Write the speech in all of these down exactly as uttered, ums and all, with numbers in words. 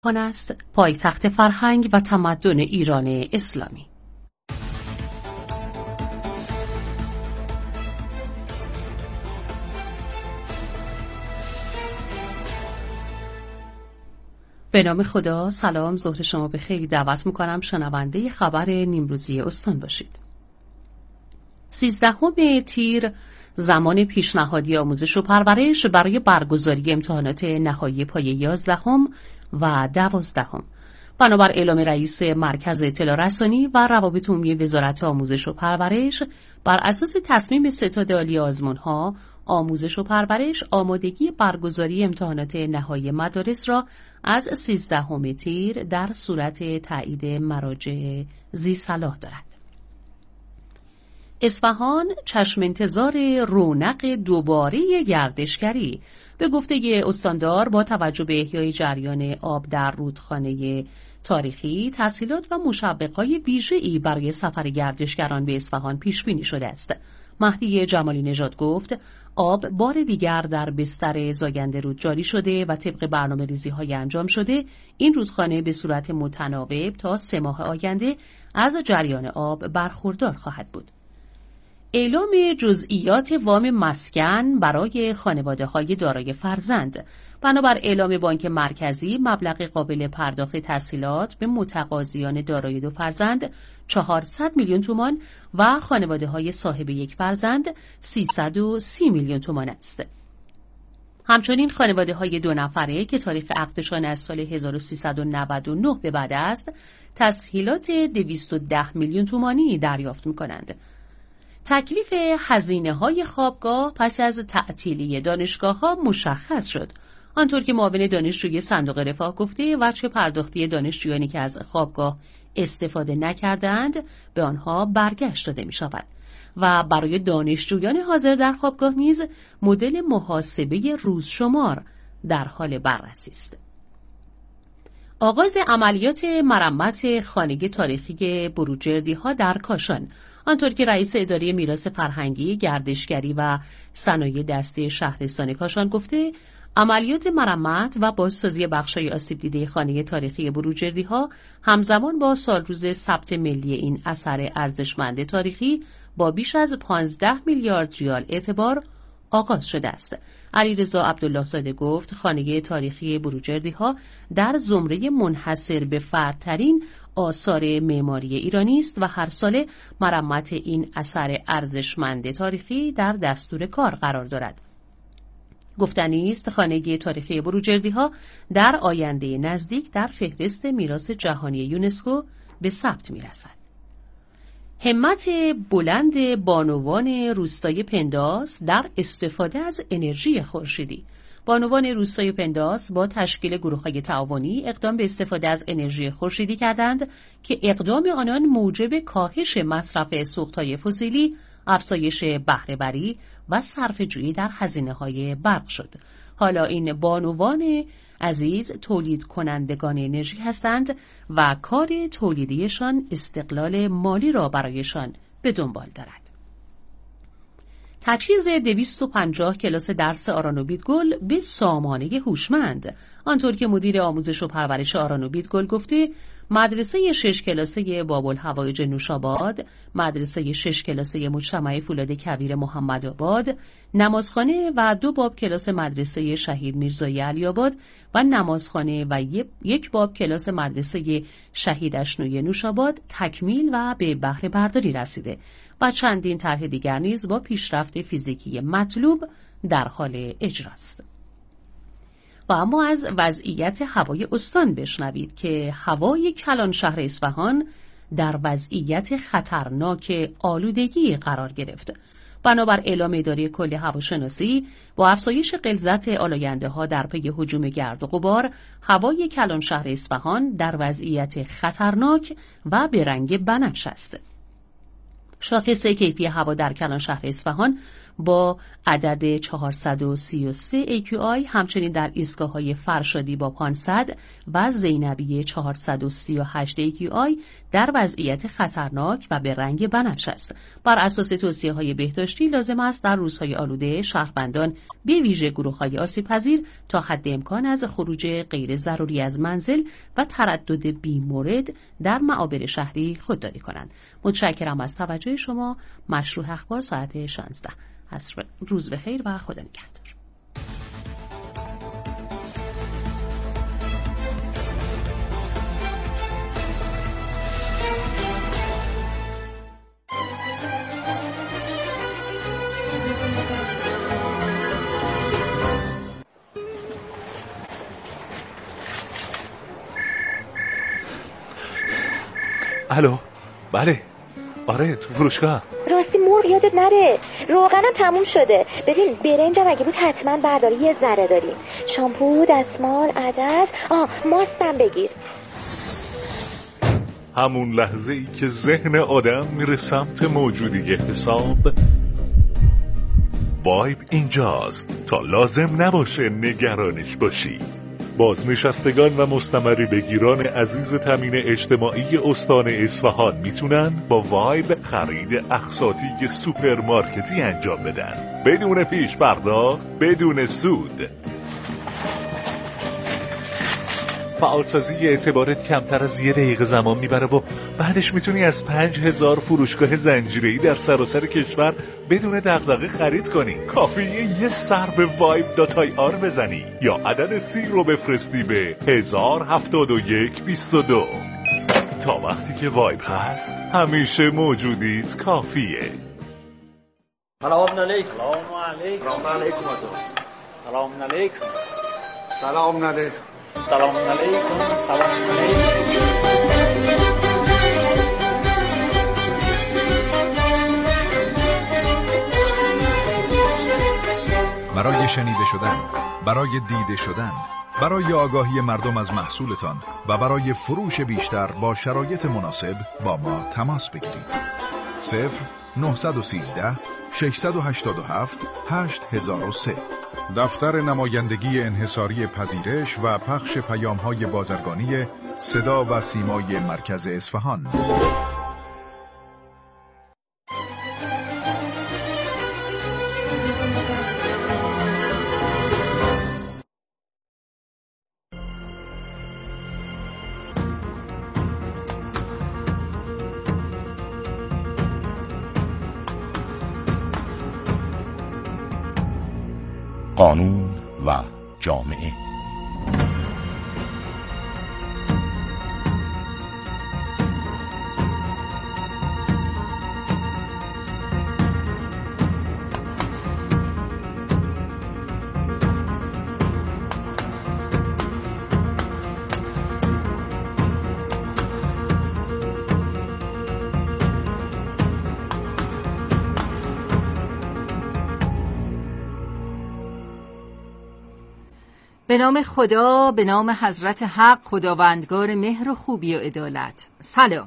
آن است پایتخت فرهنگ و تمدن ایران اسلامی. به نام خدا. سلام، ظهر شما بخیر. دعوت میکنم شنونده خبر نیمروزی استان باشید. سیزدهم تیر زمان پیشنهادی آموزش و پرورش برای برگزاری امتحانات نهایی پایه یازدهم و دوازدهم. بنابر اعلام رئیس مرکز اطلاع رسانی و روابط عمومی وزارت آموزش و پرورش، بر اساس تصمیم ستاد عالی آزمون‌ها آموزش و پرورش آمادگی برگزاری امتحانات نهایی مدارس را از سیزدهم تیر در صورت تایید مراجع ذی صلاح دارد. اصفهان چشم انتظار رونق دوباره گردشگری. به گفته استاندار، با توجه به احیای جریان آب در رودخانه تاریخی، تسهیلات و مشوق‌های ویژه‌ای برای سفر گردشگران به اصفهان پیش بینی شده است. مهدی جمالی نژاد گفت آب بار دیگر در بستر زاینده رود جاری شده و طبق برنامه‌ریزی‌های انجام شده این رودخانه به صورت متناوب تا سه ماه آینده از جریان آب برخوردار خواهد بود. اعلام جزئیات وام مسکن برای خانواده‌های دارای فرزند. بنابر اعلام بانک مرکزی، مبلغ قابل پرداخت تسهیلات به متقاضیان دارای دو فرزند چهارصد میلیون تومان و خانواده‌های صاحب یک فرزند سیصد و سی میلیون تومان است. همچنین خانواده‌های دو نفره که تاریخ عقدشان از سال هزار و سیصد و نود و نه به بعد است، تسهیلات دویست و ده میلیون تومانی دریافت می‌کنند. تکلیف هزینه‌های خوابگاه پس از تعطیلی دانشگاه‌ها مشخص شد. آنطور که معاون دانشجوی صندوق رفاه گفته، وجه پرداختی دانشجویانی که از خوابگاه استفاده نکردند به آنها برگشت داده می‌شود و برای دانشجویان حاضر در خوابگاه نیز مدل محاسبه روزشمار در حال بررسی است. آغاز عملیات مرمت خانه تاریخی بروجردی‌ها در کاشان. آنطور که رئیس اداره میراث فرهنگی، گردشگری و صنایع دستی شهرستان کاشان گفته، عملیات مرمت و بازسازی بخش‌های آسیب دیده خانه تاریخی بروجردی‌ها همزمان با سالروز ثبت ملی این اثر ارزشمند تاریخی با بیش از پانزده میلیارد ریال اعتبار آغاز شده است. علیرضا عبدالله زاده گفت خانه تاریخی بروجردی‌ها در زمره منحصر به فردترین آثار معماری ایرانی است و هر ساله مرمت این اثر ارزشمند تاریخی در دستور کار قرار دارد. گفتنی است خانه تاریخی بروجردی‌ها در آینده نزدیک در فهرست میراث جهانی یونسکو به ثبت می‌رسد. همت بلند بانوان روستای پنداس در استفاده از انرژی خورشیدی. بانوان روستای پنداس با تشکیل گروه‌های تعاونی اقدام به استفاده از انرژی خورشیدی کردند که اقدام آنان موجب کاهش مصرف سوخت‌های فسیلی، افزایش بهره‌وری و صرفه‌جویی در هزینه‌های برق شد. حالا این بانوان عزیز تولید کنندگان انرژی هستند و کار تولیدیشان استقلال مالی را برایشان به دنبال دارد. تجهیز دویست و پنجاه کلاس درس آران و بیدگل به سامانه هوشمند. آنطور که مدیر آموزش و پرورش آران و بیدگل گفته، مدرسه شش کلاسه باب‌الحوایج نوشاباد، مدرسه شش کلاسه مجتمع فولاد کویر محمدآباد، نمازخانه و دو باب کلاس مدرسه شهید میرزایی علی‌آباد و نمازخانه و یک باب کلاس مدرسه شهید اشنوی نوشاباد تکمیل و به بهره برداری رسیده و چندین طرح دیگر نیز با پیشرفت فیزیکی مطلوب در حال اجراست. و اما از وضعیت هوای استان بشنوید که هوای کلان شهر اصفهان در وضعیت خطرناک آلودگی قرار گرفت. بنابر اعلام اداره کل هواشناسی، با افزایش غلظت آلاینده‌ها در پی هجوم گرد و غبار، هوای کلان شهر اصفهان در وضعیت خطرناک و به رنگ بنفش است. شاخص کیفی هوا در کلان شهر اصفهان با عدد چهارصد و سی و سه ای کیو آی، همچنین در ایستگاه‌های فرشادی با پانصد و زینبی چهارصد و سی و هشت ای کیو آی در وضعیت خطرناک و به رنگ بنفش است. بر اساس توصیه‌های بهداشتی لازم است در روزهای آلوده شهروندان به ویژه گروه‌های آسیب‌پذیر تا حد امکان از خروج غیر ضروری از منزل و تردد بی‌مورد در معابر شهری خودداری کنند. متشکرم از توجه شما. مشروع اخبار ساعت شانزده. روز بخیر و خدا نگهدار. الو، بله، آره تو فروشگاه. راستی مرغ یادت نره، روغنم تموم شده. ببین برنجم اگه بود حتما برداری، یه ذره داریم. شامپو، دستمال، عدس، آه ماستم بگیر. همون لحظه ای که ذهن آدم میره سمت موجودی حساب، وایب اینجاست تا لازم نباشه نگرانش باشی. بازنشستگان و مستمری بگیران عزیز تامین اجتماعی استان اصفهان میتونن با وایب خرید اقساطی سوپرمارکتی انجام بدن بدون پیش پرداخت، بدون سود. فعالسازی اعتبارت کمتر از یه دقیقه زمان میبره و بعدش میتونی از پنج هزار فروشگاه زنجیره‌ای در سراسر کشور بدون دغدغه خرید کنی. کافیه یه سر به وایب دات آی آر بزنی یا عدد سی رو بفرستی به هزار هفتاد و یک بیست و دو. تا وقتی که وایب هست همیشه موجودیت کافیه. سلام علیکم. سلام علیکم. سلام علیکم. سلام علیکم. سلام علیکم. سلام علیکم. سلام علیکم. برای شنیده شدن، برای دیده شدن، برای آگاهی مردم از محصولتان و برای فروش بیشتر با شرایط مناسب با ما تماس بگیرید. صفر نه یک سه شش هشت هفت هشت هزار و سه. دفتر نمایندگی انحصاری پذیرش و پخش پیام‌های بازرگانی صدا و سیمای مرکز اصفهان. قانون و جامعه. به نام خدا، به نام حضرت حق، خداوندگار مهر و خوبی و عدالت. سلام.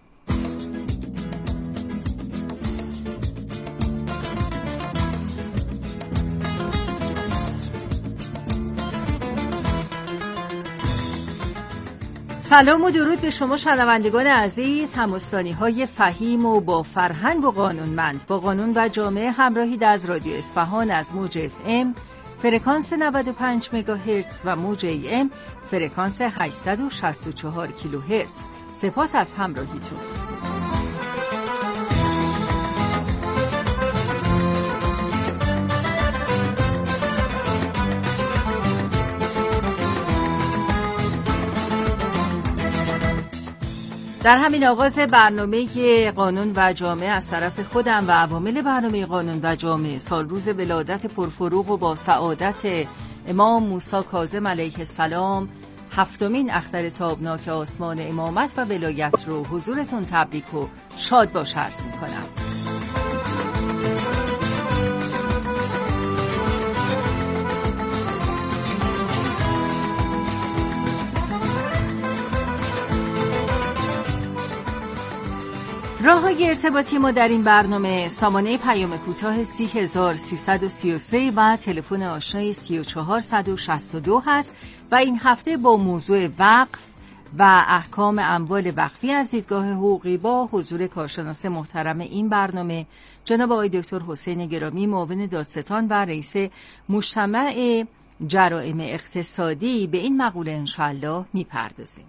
سلام و درود به شما شنوندگان عزیز، همستانی های فهیم و با فرهنگ و قانونمند. با قانون و جامعه همراهید از رادیو اصفهان از موج اف ام فرکانس نود و پنج مگاهرتز و موج ای ام فرکانس هشتصد و شصت و چهار کیلوهرتز. سپاس از همراهیتون. در همین آغاز برنامه قانون و جامعه از طرف خودم و عوامل برنامه قانون و جامعه، سال روز ولادت پرفروغ و با سعادت امام موسی کاظم علیه السلام، هفتمین اختر تابناک آسمان امامت و ولایت رو حضورتون تبریک و شاد باش عرض می‌کنم. راه‌های ارتباطی ما در این برنامه: سامانه پیام کوتاه سی هزار سیصد و سی و سه و تلفن آشنای سی و چهار صد و شصت و دو هست و این هفته با موضوع وقف و احکام اموال وقفی از دیدگاه حقوقی با حضور کارشناس محترم این برنامه جناب آقای دکتر حسین گرامی، معاون دادستان و رئیس مجتمع جرائم اقتصادی، به این مقوله انشالله میپردازیم.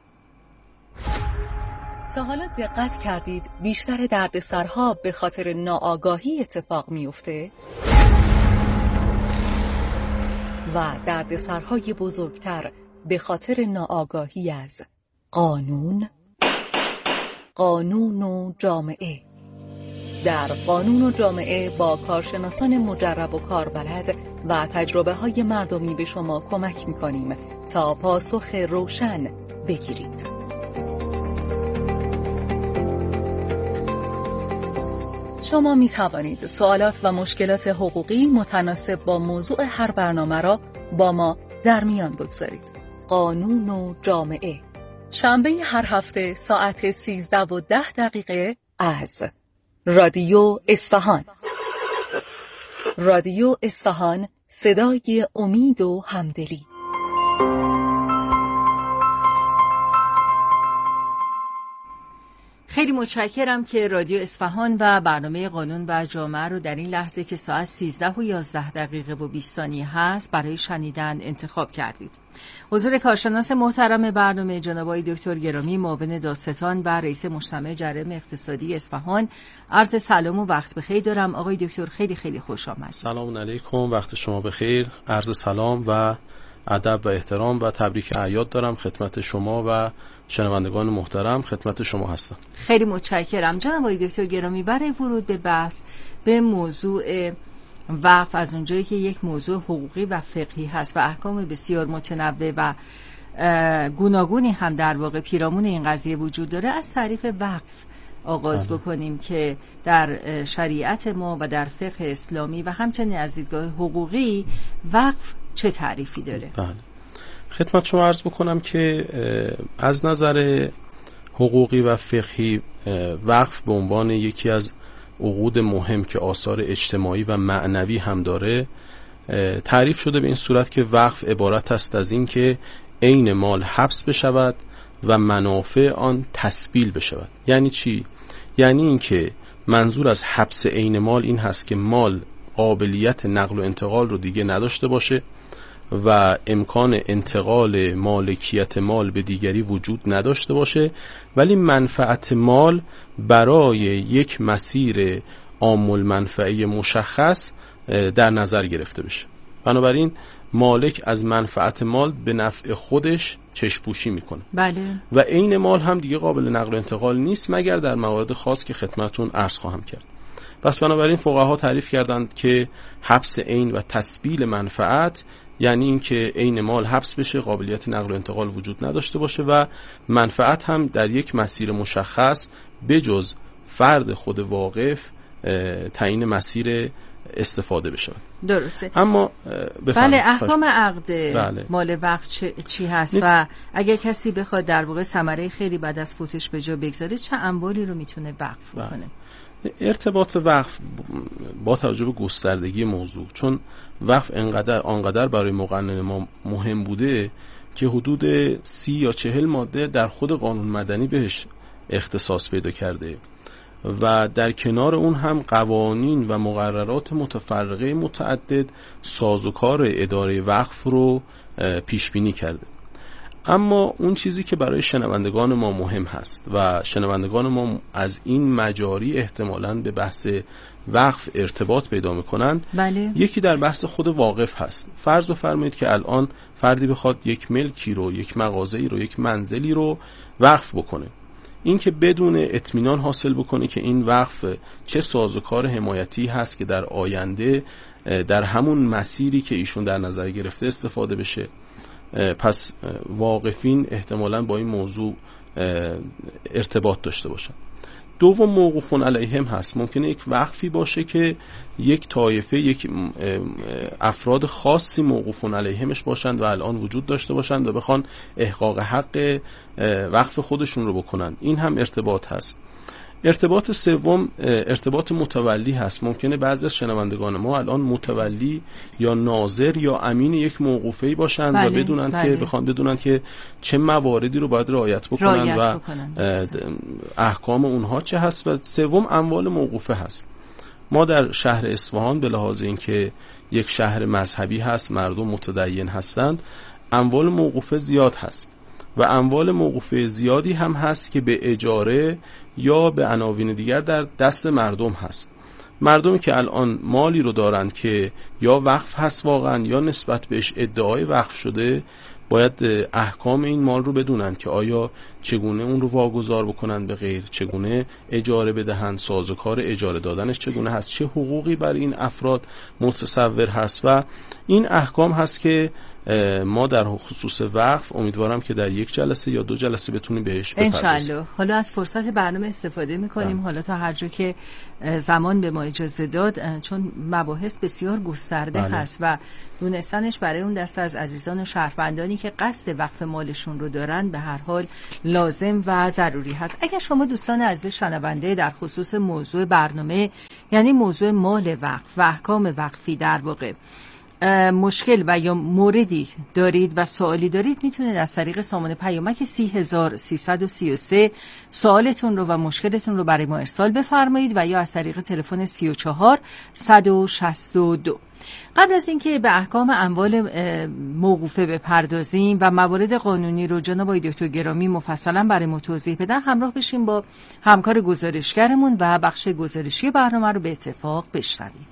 تا حالا دقت کردید بیشتر دردسرها به خاطر ناآگاهی اتفاق میفته؟ و دردسرهای بزرگتر به خاطر ناآگاهی از قانون؟ قانون و جامعه. در قانون و جامعه با کارشناسان مجرب و کاربلد و تجربه های مردمی به شما کمک می‌کنیم تا پاسخ روشن بگیرید. شما می توانید سوالات و مشکلات حقوقی متناسب با موضوع هر برنامه را با ما در میان بگذارید. قانون و جامعه، شنبه هر هفته ساعت سیزده و ده دقیقه از رادیو اصفهان. رادیو اصفهان، صدای امید و همدلی. خیلی متشکرم که رادیو اصفهان و برنامه قانون و جامعه رو در این لحظه که ساعت سیزده و یازده دقیقه و بیست ثانیه هست برای شنیدن انتخاب کردید. حضور کارشناس محترم برنامه جناب آقای دکتر گرامی، معاون دادستان و رئیس مجتمع جرائم اقتصادی اصفهان، عرض سلام و وقت بخیر دارم. آقای دکتر خیلی خیلی خوش آمدید. سلام علیکم، وقت شما بخیر. عرض سلام و ادب و احترام و تبریک اعیاد دارم خدمت شما و شنوندگان محترم. خدمت شما هستم. خیلی متشکرم جناب آقای دکتر گرامی. برای ورود به بحث به موضوع وقف، از اونجایی که یک موضوع حقوقی و فقهی هست و احکام بسیار متنوع و گوناگونی هم در واقع پیرامون این قضیه وجود داره، از تعریف وقف آغاز بله. بکنیم که در شریعت ما و در فقه اسلامی و همچنین از دیدگاه حقوقی وقف چه تعریفی داره؟ بله. خدمت شما عرض بکنم که از نظر حقوقی و فقهی وقف به عنوان یکی از عقود مهم که آثار اجتماعی و معنوی هم داره تعریف شده به این صورت که وقف عبارت است از این که عین مال حبس بشود و منافع آن تسبیل بشود. یعنی چی؟ یعنی این که منظور از حبس عین مال این هست که مال قابلیت نقل و انتقال رو دیگه نداشته باشه و امکان انتقال مالکیت مال به دیگری وجود نداشته باشه، ولی منفعت مال برای یک مسیر عام المنفعه مشخص در نظر گرفته بشه. بنابراین مالک از منفعت مال به نفع خودش چشم‌پوشی میکنه. بله. و عین مال هم دیگه قابل نقل و انتقال نیست مگر در موارد خاص که خدمتتون عرض خواهم کرد. پس بنابراین فقها تعریف کردند که حبس عین و تسبیل منفعت یعنی این که عین مال حبس بشه، قابلیت نقل و انتقال وجود نداشته باشه و منفعت هم در یک مسیر مشخص بجز فرد خود واقف تعیین مسیر استفاده بشه. درسته. اما بله، احکام عقد بله. مال وقف چی هست و اگر کسی بخواد در واقع ثمره خیلی بعد از فوتش به جا بگذاره چه اموالی رو میتونه وقف بله. کنه؟ ارتباط وقف با توجه به گستردگی موضوع، چون وقف انقدر آنقدر برای مقنن ما مهم بوده که حدود سی یا چهل ماده در خود قانون مدنی بهش اختصاص پیدا کرده و در کنار اون هم قوانین و مقررات متفرقه متعدد سازوکار اداره وقف رو پیش بینی کرده. اما اون چیزی که برای شنوندگان ما مهم هست و شنوندگان ما از این مجاری احتمالاً به بحث وقف ارتباط پیدا میکنند بله. یکی در بحث خود واقف هست. فرض بفرمایید که الان فردی بخواد یک ملکی رو، یک مغازه‌ای رو، یک منزلی رو وقف بکنه، این که بدون اطمینان حاصل بکنه که این وقف چه سازوکار حمایتی هست که در آینده در همون مسیری که ایشون در نظر گرفته استفاده بشه، پس واقفین احتمالاً با این موضوع ارتباط داشته باشن. دوم موقوفون علیهم هست. ممکنه یک وقفی باشه که یک طایفه، یک افراد خاصی موقوفون علیهمش باشند و الان وجود داشته باشند و بخوان احقاق حق وقف خودشون رو بکنن. این هم ارتباط هست. ارتباط سوم ارتباط متولی هست. ممکنه بعضی از شنوندگان ما الان متولی یا ناظر یا امین یک موقوفه‌ای باشند بله، و بدونن بله. که بخوان بدونن که چه مواردی رو باید رعایت بکنن رعایت و بکنن. احکام اونها چه هست. و سوم اموال موقوفه هست. ما در شهر اصفهان به لحاظ اینکه یک شهر مذهبی هست، مردم متدین هستند، اموال موقوفه زیاد هست و اموال موقوفه زیادی هم هست که به اجاره یا به عناوین دیگر در دست مردم هست. مردمی که الان مالی رو دارند که یا وقف هست واقعا یا نسبت بهش ادعای وقف شده، باید احکام این مال رو بدونن که آیا چگونه اون رو واگذار بکنن به غیر، چگونه اجاره بدهن، سازوکار اجاره دادنش چگونه هست، چه حقوقی بر این افراد متصور هست. و این احکام هست که ما در خصوص وقف امیدوارم که در یک جلسه یا دو جلسه بتونیم بهش بپردازیم انشالله. حالا از فرصت برنامه استفاده میکنیم حالا تا هر جا که زمان به ما اجازه داد، چون مباحث بسیار گسترده بله. هست و دونستنش برای اون دسته از عزیزان و شهروندانی که قصد وقف مالشون رو دارن به هر حال لازم و ضروری هست. اگر شما دوستان عزیز شنونده در خصوص موضوع برنامه، یعنی موضوع مال وقف و احکام وقفی در واقع مشکل و یا موردی دارید و سوالی دارید، میتونید از طریق سامانه پیامک سی هزار سیصد و سی و سه سوالتون رو و مشکلتون رو برای ما ارسال بفرمایید و یا از طریق تلفن سی و چهار صد و شصت و دو. قبل از اینکه به احکام اموال موقوفه بپردازیم و موارد قانونی رو جناب آقای دکتر گرامی مفصلا برای ما توضیح بدن، همراه بشیم با همکار گزارشگرمون و بخش گزارشی برنامه رو به اتفاق بشنویم.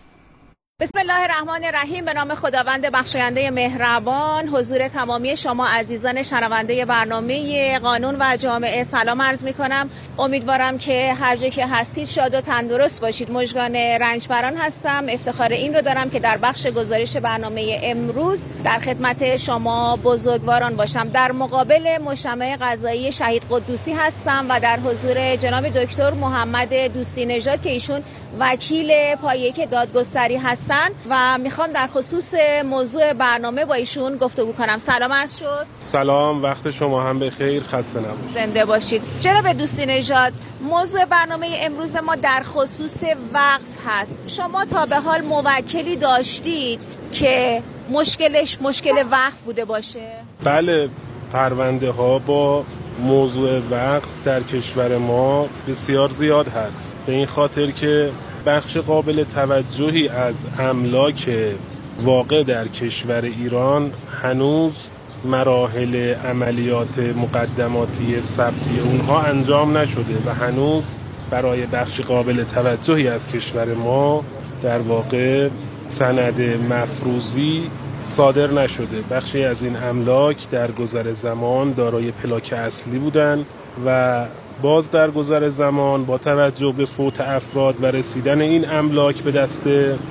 بسم الله الرحمن الرحیم. به نام خداوند بخشاینده مهربان. حضور تمامی شما عزیزان شنونده برنامه قانون و جامعه سلام عرض می کنم. امیدوارم که هر جا که هستید شاد و تندرست باشید. مژگان رنجبران هستم. افتخار این رو دارم که در بخش گزارش برنامه امروز در خدمت شما بزرگواران باشم. در مقابل مجتمع قضایی شهید قدوسی هستم و در حضور جناب دکتر محمد دوستی نژاد که ایشون وکیل پایه دادگستری هستن و میخوام در خصوص موضوع برنامه با ایشون گفتگو کنم. سلام عرض شد. سلام، وقت شما هم بخیر، خسته نباشید. زنده باشید. جناب دوستی نژاد، موضوع برنامه امروز ما در خصوص وقف هست. شما تا به حال موکلی داشتید که مشکلش مشکل وقف بوده باشه؟ بله، پرونده ها با موضوع وقف در کشور ما بسیار زیاد هست، به این خاطر که بخش قابل توجهی از املاک واقع در کشور ایران هنوز مراحل عملیات مقدماتی ثبتی اونها انجام نشده و هنوز برای بخش قابل توجهی از کشور ما در واقع سند مفروضی صادر نشده. بخشی از این املاک در گذر زمان دارای پلاک اصلی بودند و باز در گذر زمان با توجه به فوت افراد و رسیدن این املاک به دست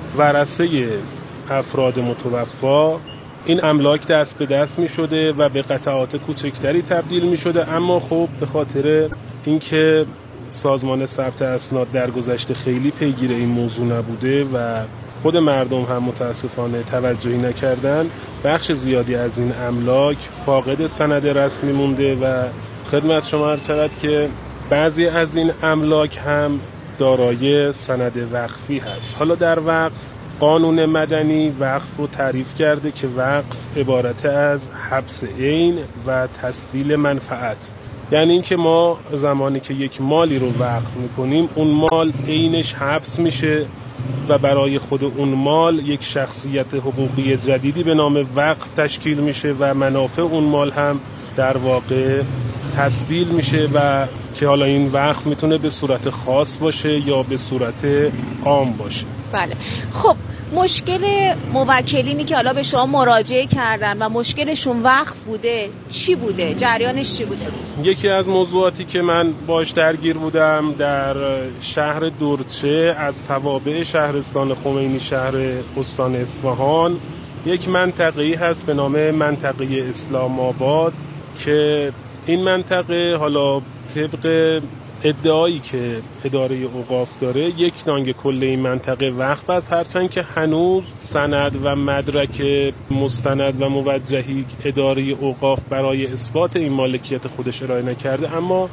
ورثه افراد متوفا، این املاک دست به دست می شده و به قطعات کوچکتری تبدیل می شده. اما خب به خاطر اینکه سازمان ثبت اسناد در گذشته خیلی پیگیر این موضوع نبوده و خود مردم هم متاسفانه توجهی نکردن، بخش زیادی از این املاک فاقد سند رسمی مونده و خدمت شما عرض شود که بعضی از این املاک هم دارای سند وقفی هست. حالا در وقف، قانون مدنی وقف رو تعریف کرده که وقف عبارت از حبس عین و تسبیل منفعت، یعنی اینکه ما زمانی که یک مالی رو وقف میکنیم اون مال عینش حبس میشه و برای خود اون مال یک شخصیت حقوقی جدیدی به نام وقف تشکیل میشه و منافع اون مال هم در واقع تسبیل میشه و که حالا این وقف میتونه به صورت خاص باشه یا به صورت عام باشه. بله. خب مشکل موکلینی که حالا به شما مراجعه کردن و مشکلشون وقف بوده چی بوده؟ جریانش چی بوده؟ یکی از موضوعاتی که من باش درگیر بودم در شهر دورچه از توابع شهرستان خمینی شهر استان اصفهان، یک منطقه‌ای هست به نام منطقه اسلام آباد که این منطقه حالا طبق ادعایی که اداره اوقاف داره یک نانگ کل این منطقه وقف است، هرچند که هنوز سند و مدرک مستند و موجهی اداره اوقاف برای اثبات این مالکیت خودش ارائه نکرده، اما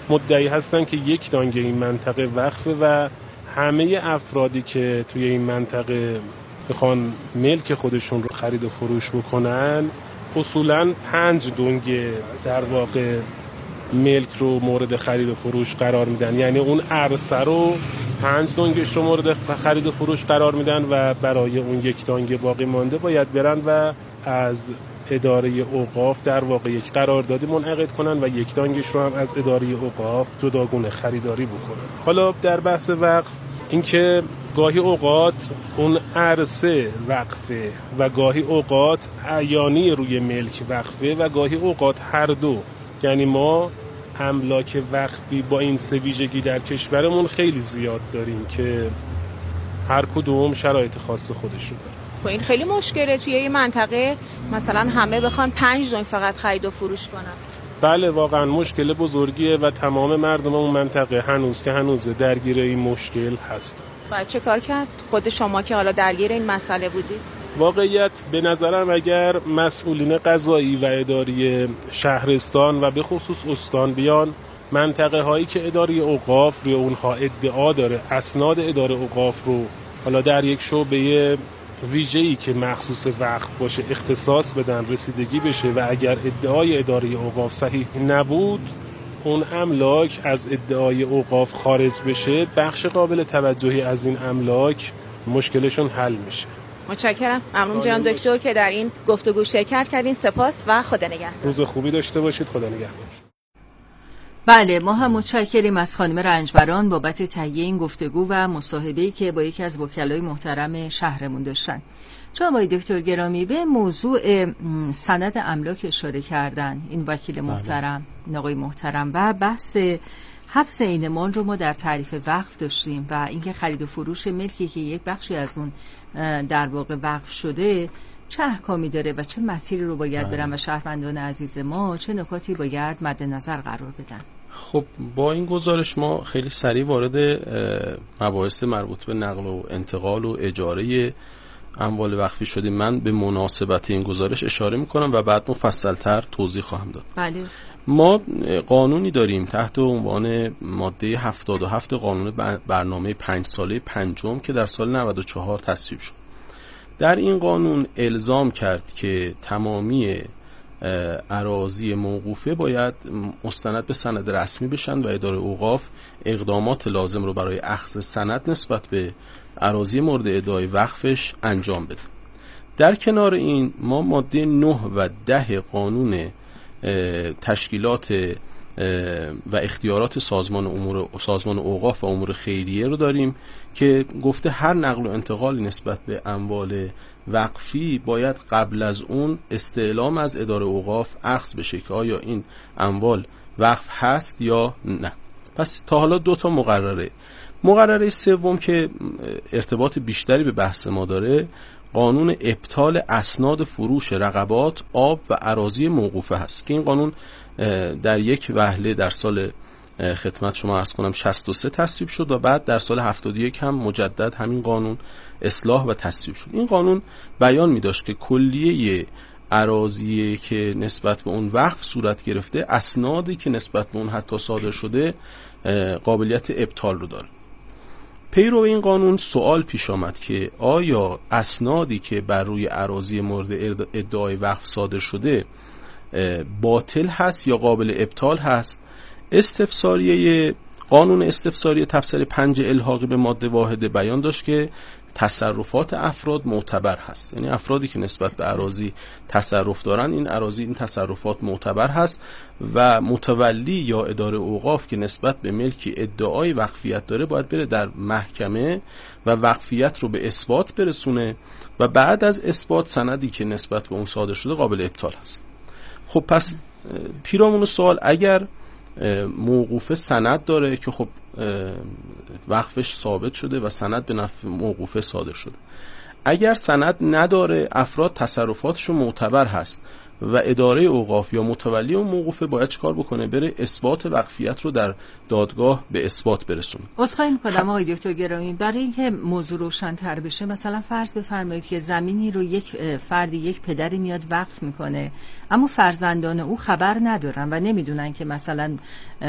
مدعی هستن که یک دانگ این منطقه وقفه و همه افرادی که توی این منطقه بخوان ملک خودشون رو خرید و فروش بکنن اصولاً پنج دونگ در واقع ملک رو مورد خرید و فروش قرار میدن، یعنی اون عرصه رو پنج دونگش رو مورد خرید و فروش قرار میدن و برای اون یک دانگ باقی مانده باید برن و از اداره اوقاف در واقع یک قراردادی منعقد کنن و یک دانگش رو هم از اداره اوقاف جداگونه خریداری بکنن. حالا در بحث وقف اینکه گاهی اوقات اون عرصه وقفه و گاهی اوقات عیانی روی ملک وقفه و گاهی اوقات هر دو، یعنی ما املاک وقفی با این سه ویژگی در کشورمون خیلی زیاد داریم که هر کدوم شرایط خاص خودشون داره. خب این خیلی مشکله توی این منطقه مثلا همه بخوان پنج دونگ فقط خرید و فروش کنن. بله واقعا مشکل بزرگیه و تمام مردم اون منطقه هنوز که هنوز درگیر این مشکل هست. و چه کار کرد خود شما که حالا درگیر این مسئله بودید؟ واقعیت به نظرم اگر مسئولین قضایی و اداری شهرستان و به خصوص استان بیان منطقه هایی که اداره اوقاف روی اونها ادعا داره اسناد اداره اوقاف رو حالا در یک شعبه ویژه‌ای که مخصوص وقف باشه اختصاص بدن، رسیدگی بشه و اگر ادعای اداره اوقاف صحیح نبود اون املاک از ادعای اوقاف خارج بشه، بخش قابل توجهی از این املاک مشکلشون حل میشه. متشکرم. ممنون جناب دکتر که در این گفتگو شرکت کردین. سپاس و خدا نگهدار. روز خوبی داشته باشید. خدا نگهدار. بله، ما هم متشکریم از خانم رنجبران بابت تهیه این گفتگو و مصاحبه‌ای که با یکی از وکلای محترم شهرمون داشتن. جناب آقای دکتر گرامی به موضوع سند املاک اشاره کردن این وکیل محترم، آقای محترم، و بحث حبس عین مال رو ما در تعریف وقف داشتیم و اینکه خرید و فروش ملکی که یک بخشی از اون در واقع وقف شده چه احکامی داره و چه مسیری رو باید برن و شهروندان عزیز ما چه نکاتی باید مد نظر قرار بدن. خب با این گزارش ما خیلی سریع وارد مباحث مربوط به نقل و انتقال و اجاره اموال وقفی شدیم. من به مناسبت این گزارش اشاره میکنم و بعد مفصل‌تر توضیح خواهم داد. بله. ما قانونی داریم تحت عنوان ماده هفتاد و هفت قانون برنامه پنج ساله پنجم که در سال نود و چهار تصویب شد. در این قانون الزام کرد که تمامی اراضی موقوفه باید مستند به سند رسمی بشن و اداره اوقاف اقدامات لازم رو برای اخذ سند نسبت به اراضی مورد ادعای وقفش انجام بده. در کنار این ما ماده نه و ده قانون تشکیلات و اختیارات سازمان امور سازمان اوقاف و امور خیریه رو داریم که گفته هر نقل و انتقالی نسبت به اموال وقفی باید قبل از اون استعلام از اداره اوقاف اخذ بشه که آیا این اموال وقف هست یا نه. پس تا حالا دو تا مقرره. مقرره سوم که ارتباط بیشتری به بحث ما داره قانون ابطال اسناد فروش رقبات آب و اراضی موقوفه هست که این قانون در یک وهله در سال خدمت شما عرض کنم شصت و سه تصویب شد و بعد در سال هفتاد و یک هم مجدد همین قانون اصلاح و تصویب شد. این قانون بیان می داشت که کلیه اراضی که نسبت به اون وقف صورت گرفته اسنادی که نسبت به اون حتی صادر شده قابلیت ابطال رو داره. پیرو این قانون سوال پیش آمد که آیا اسنادی که بر روی اراضی مورد ادعای وقف صادر شده باطل هست یا قابل ابطال هست؟ استفساریه قانون استفساریه تفسیر پنج الحاقی به ماده واحده بیان داشت که تصرفات افراد معتبر هست، یعنی افرادی که نسبت به اراضی تصرف دارن این اراضی این تصرفات معتبر هست و متولی یا اداره اوقاف که نسبت به ملکی ادعای وقفیت داره باید بره در محکمه و وقفیت رو به اثبات برسونه و بعد از اثبات سندی که نسبت به اون صادر شده قابل ابطال هست. خب پس پیرامون سوال اگر موقوفه سند داره که خب وقفش ثابت شده و سند به نفع موقوفه صادر شده، اگر سند نداره افراد تصرفاتشون معتبر هست و اداره اوقاف یا متولی اون موقوفه باید چیکار بکنه؟ بره اثبات وقفیت رو در دادگاه به اثبات برسونه. عذرخواهی می‌کنم آقای دکتر گرامی، برای اینکه موضوع روشن‌تر بشه مثلا فرض بفرمایید که زمینی رو یک فردی، یک پدری میاد وقف میکنه، اما فرزندان او خبر ندارن و نمیدونن که مثلا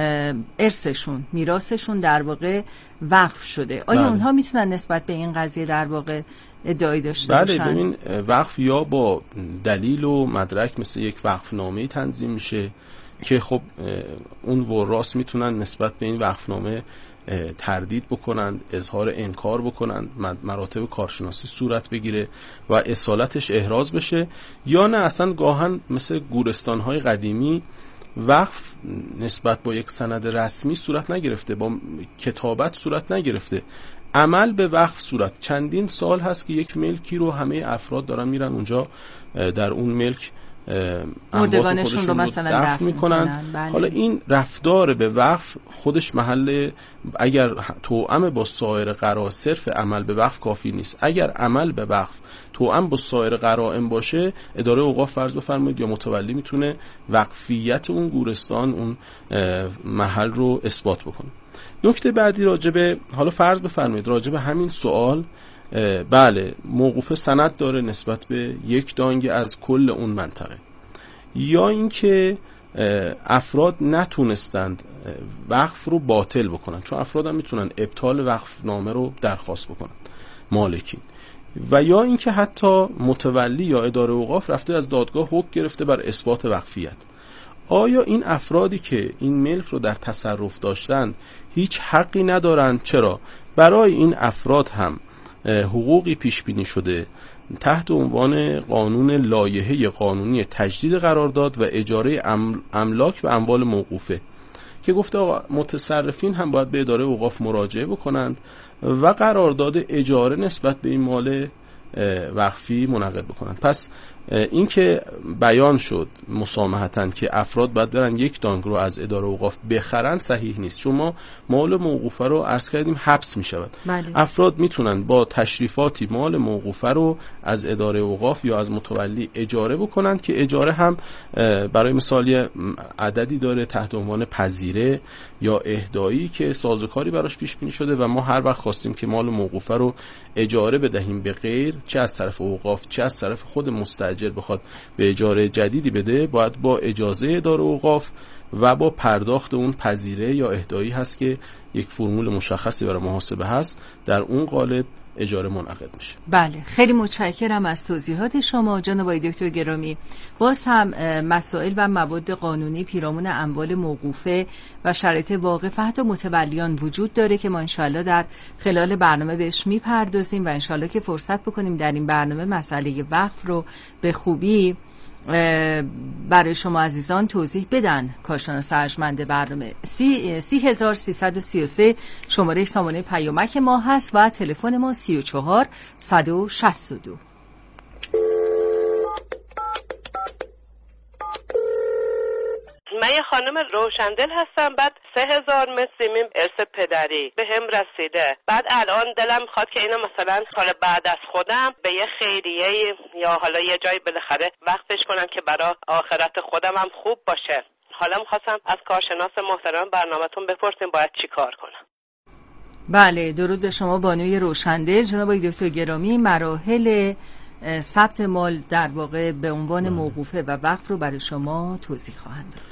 ارثشون، میراثشون در واقع وقف شده. آیا بله. اونها میتونن نسبت به این قضیه در واقع ادعایی داشته بله باشن؟ بله، ببین وقف یا با دلیل و مدرک مثل یک وقفنامه تنظیم میشه که خب اون وراث میتونن نسبت به این وقفنامه تردید بکنن، اظهار انکار بکنن، مراتب کارشناسی صورت بگیره و اصالتش احراز بشه، یا نه اصلا گاهن مثل گورستان‌های قدیمی وقف نسبت با یک سند رسمی صورت نگرفته، با کتابت صورت نگرفته، عمل به وقف صورت. چندین سال هست که یک ملکی رو همه افراد دارن میرن اونجا در اون ملک مردگانشون رو مثلا دفن میکنن. بله. حالا این رفتار به وقف خودش محل، اگر توأم با سایر قرائن، صرف عمل به وقف کافی نیست. اگر عمل به وقف توأم با سایر قرائن باشه، اداره اوقاف فرض بفرمایید یا متولی میتونه وقفیت اون گورستان، اون محل رو اثبات بکنه. نکته بعدی راجبه، حالا فرض بفرمایید راجبه همین سوال، بله موقوفه سند داره نسبت به یک دانگ از کل اون منطقه، یا اینکه افراد نتونستند وقف رو باطل بکنن، چون افراد هم میتونن ابطال وقف نامه رو درخواست بکنن مالکین، و یا اینکه حتی متولی یا اداره اوقاف رفته از دادگاه حکم گرفته بر اثبات وقفیت. آیا این افرادی که این ملک رو در تصرف داشتن هیچ حقی ندارن؟ چرا؟ برای این افراد هم حقوقی پیش بینی شده تحت عنوان قانون لایحه قانونی تجدید قرارداد و اجاره املاک و اموال موقوفه که گفته متصرفین هم باید به اداره اوقاف مراجعه بکنند و قرارداد اجاره نسبت به این مال وقفی منعقد بکنند. پس این که بیان شد مسامحتاً که افراد باید برن یک دانگ رو از اداره اوقاف بخرن صحیح نیست، چون ما مال موقوفه رو عرض کردیم حبس می شود. بله. افراد میتونن با تشریفاتی مال موقوفه رو از اداره اوقاف یا از متولی اجاره بکنن که اجاره هم برای مثال عددی داره تحت عنوان پذیره یا اهدایی که سازوکاری براش پیش بینی شده و ما هر وقت خواستیم که مال موقوفه رو اجاره بدهیم به غیر، چه از طرف اوقاف چه از طرف خود مستاجر بخواد به اجاره جدیدی بده، باید با اجازه اداره اوقاف و با پرداخت اون پذیره یا اهدایی هست که یک فرمول مشخصی برای محاسبه هست، در اون قالب اجاره منعقد میشه. بله، خیلی متشکرم از توضیحات شما جناب آقای دکتر گرامی. باز هم مسائل و مواد قانونی پیرامون اموال موقوفه و شرایط واقف حتی متولیان وجود داره که ما انشالله در خلال برنامه بهش میپردازیم و انشالله که فرصت بکنیم در این برنامه مسئله وقف رو به خوبی برای شما عزیزان توضیح بدن کارشناس ارجمند برنامه. سی, سی هزار سیصد و سی و سه شماره سامانه پیامک ما هست و تلفن ما سی و چهار صد و شصت و دو. من یه خانم روشندل هستم، بعد سه هزار متر زمین ارث پدری به هم رسیده، بعد الان دلم میخواد که اینو مثلا حالا بعد از خودم به یه خیریه یا حالا یه جایی بالاخره وقفش کنم که برای آخرت خودم هم خوب باشه. حالا میخواستم از کارشناس محترم برنامه‌تون بپرسیم باید چی کار کنم. بله، درود به شما بانوی روشندل. جناب آقای دکتر گرامی مراحل ثبت مال در واقع به عنوان موقوفه و وقف رو برای شما توضیح خواهند داد.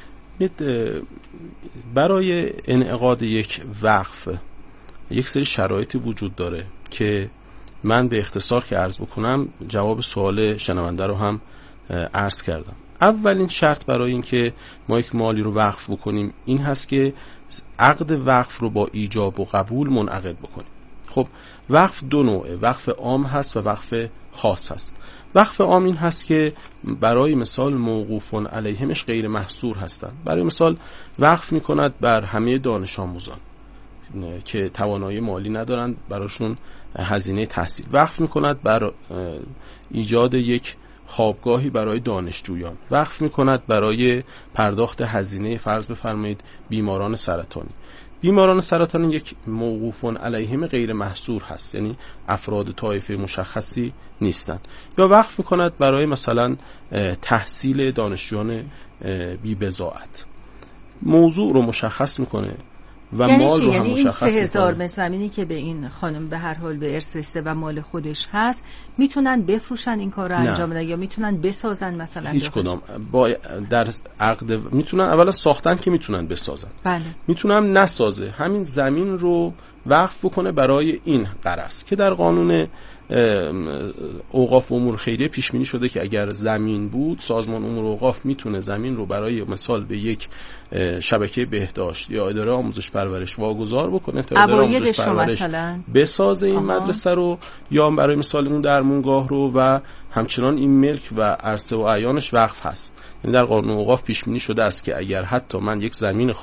برای انعقاد یک وقف یک سری شرایطی وجود داره که من به اختصار که عرض بکنم جواب سوال شنونده رو هم عرض کردم. اولین شرط برای این که ما یک مالی رو وقف بکنیم این هست که عقد وقف رو با ایجاب و قبول منعقد بکنیم. خب وقف دو نوعه، وقف عام هست و وقف خاص هست. وقف عام این هست که برای مثال موقوفون علیهمش غیر محصور هستند. برای مثال وقف میکند بر همه دانش آموزان که توانایی مالی ندارند براشون هزینه تحصیل، وقف میکند بر ایجاد یک خوابگاهی برای دانشجویان، وقف میکند برای پرداخت هزینه فرض بفرمایید بیماران سرطانی. بیماران سرطانی یک موقوفون علیهم غیر محصور هست، یعنی افراد طایفه مشخصی نیستند. یا وقف میکند برای مثلا تحصیل دانشجویان بی بضاعت. موضوع رو مشخص میکنه و یعنی مال رو هم یعنی این مشخص سه هزار میکنه. متر زمینی که به این خانم به هر حال به ارث رسیده و مال خودش هست، میتونن بفروشن این کار رو انجام بدن یا میتونن بسازن مثلا؟ هیچ کدام. با در عقد میتونن اولا ساختن که میتونن بسازن، بله. میتونن نسازه، همین زمین رو وقف بکنه برای این غرض که در قانون اوقاف و امور خیریه پیش بینی شده که اگر زمین بود، سازمان امور اوقاف میتونه زمین رو برای مثال به یک شبکه بهداشت یا اداره آموزش پرورش واگذار بکنه تا اداره آموزش پرورش بسازه این آها. مدرسه رو، یا برای مثال اون درمونگاه رو، و همچنان این ملک و عرصه و اعیانش وقف هست. یعنی در قانون اوقاف پیش بینی شده است که اگر حتی من یک زمین